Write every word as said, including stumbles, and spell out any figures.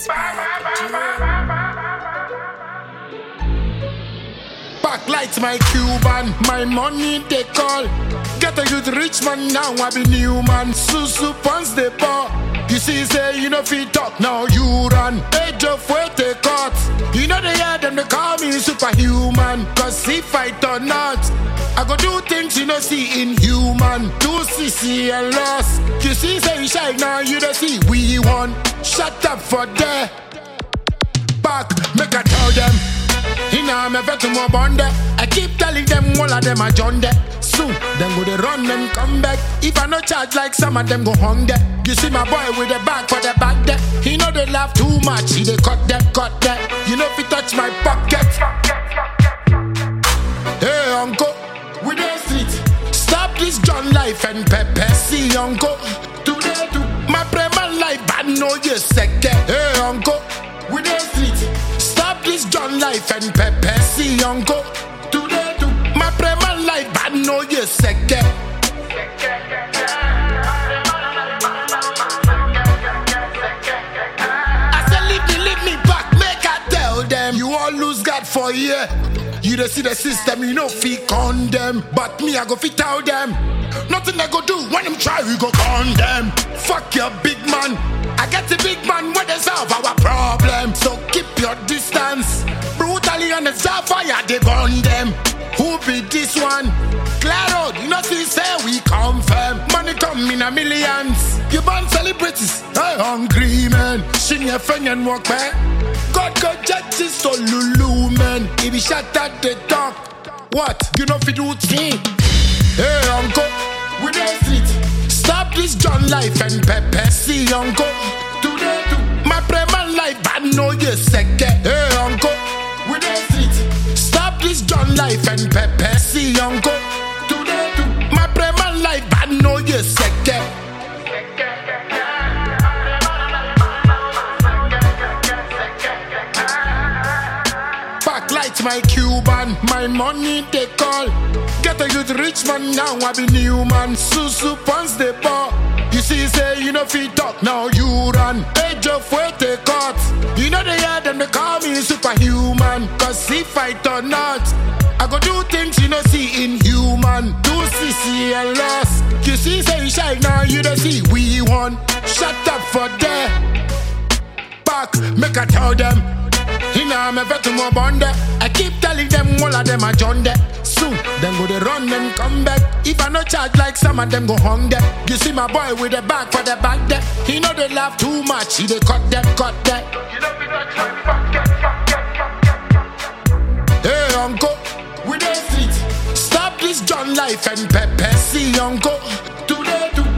Backlights my Cuban, my money they call. Get a youth rich man now, I be new man. Susu pants they pour. You see, say you know fit talk, now you run. Age of weight they cut. You know they hear them, they call me superhuman. Cause if I turn out, I go do things you know see inhuman. Do C C and loss. You see, say you shine now, you don't see we won. Shut up for there. Back, make I tell them. You know I'm a vet to my bond. I keep telling them all of them are John there. Soon, then go they run them come back. If I no charge like some of them go hung there. You see my boy with the bag for the back there. He know they laugh too much. He they cut them, cut them. You know if he touch my pocket. Hey uncle, we the street. Stop this John life and pepper. See uncle, today too. My prema life bad no you second. Hey uncle, we the street. Stop this John life and pepper. See uncle, today too. My prema life bad no you second. I said leave me, leave me back. Make I tell them you all lose God for a year. You don't see the system, you know fit condemn. But me I go fit tell them. Nothing I go do when them try we go condemn. Fuck your big man. I get the big man where they solve our problem. So keep your distance. Brutally on the fire they burn them. Who be this one? Clear road, you know see say we confirm. Money come in a millions. You born celebrities, hey hungry man. Sing your friend and walk back. God go justice so lulu man. If he shut at the talk, what? You know fi do thing. Hey uncle, we the street. Stop this John life and pepper. See uncle, today too. My prema life bad no you second. Hey uncle, we the street. Stop this John life and pepper. See uncle, today too. My prema life bad no you second. Backlights my Cuban, my money they call. Get a youth rich man now, I be new man. Susu pants they pour. You see, say you know fit talk, now you run. Age of weight they cut. You know they hear them, they call me superhuman. Cause if I turn out, I go do things you know see inhuman. Do C C and loss. You see, say you shine now, you don't see we won. Shut up for there. Back, make I tell them. You know I'm a vet to my bond. I keep telling them all of them are John there. Soon, then go they run and come back. If I no charge like some of them go hung there. You see my boy with the bag for the back there. He know they laugh too much. He they cut them, cut them. You know we not try Hey uncle, we the street. Stop this John life and pepper. See uncle, today too.